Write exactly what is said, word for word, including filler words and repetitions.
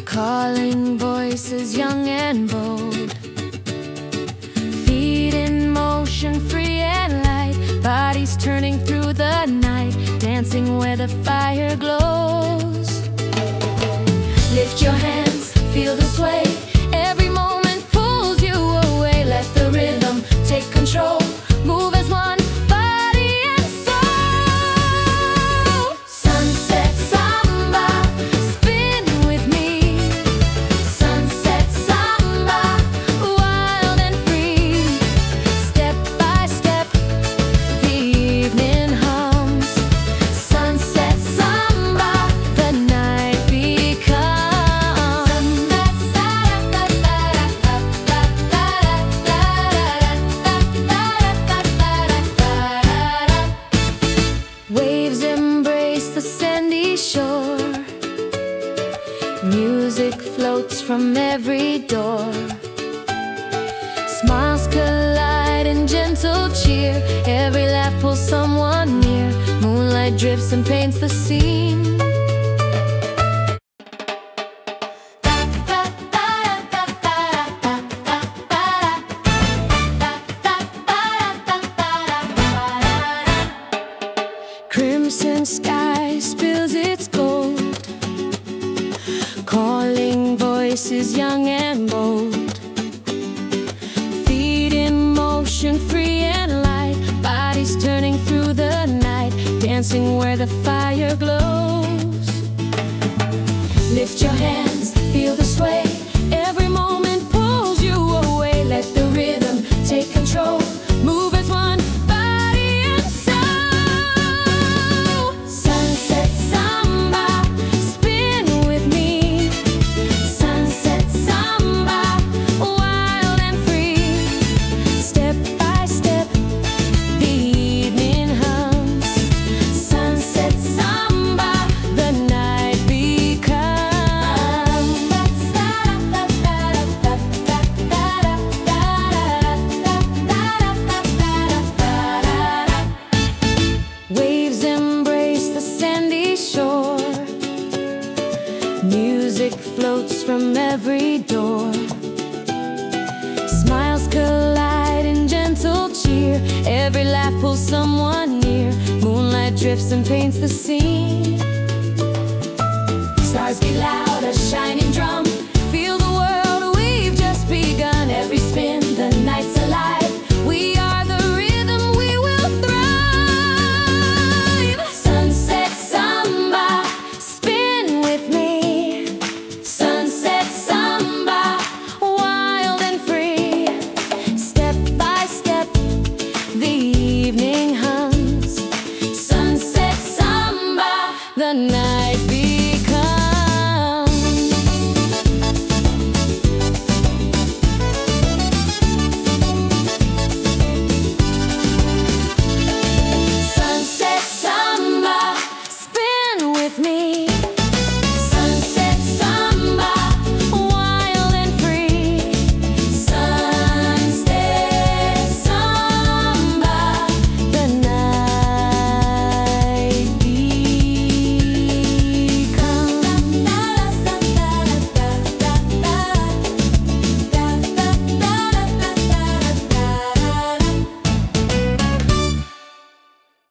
calling voices young and bold, feet in motion, free and light, bodies turning through the night, dancing where the fire glows. Lift your hands, feel the sway, every moment pulls you away. Let the rhythm take control, move as one, body and soul. Sunset samba, spin with me. Sunset samba, wild and free. Step by step, the evening hums. Sunset samba, the night becomes. Waves embrace the sandy shore, music floats from every door. Smiles collide in gentle cheer, every laugh pulls someone near. Moonlight drifts and paints the scene. Crimson sky spills its gold, calling voices young and bold, feet in motion, free and light, bodies turning through the night, dancing where the fire glows. Lift your hands, feel the sway, every moment pulls you away. Let the rhythm take control, move as one, body and soul. Sunset samba, spin with me. Sunset samba, wild and free. Step by step, the evening hums. Sunset samba, the night becomes. Waves embrace the sandy shore, music floats from every door. Smiles collide in gentle cheer, every laugh pulls someone near. Moonlight drifts and paints the scene. Stars beat loud, a shining drum.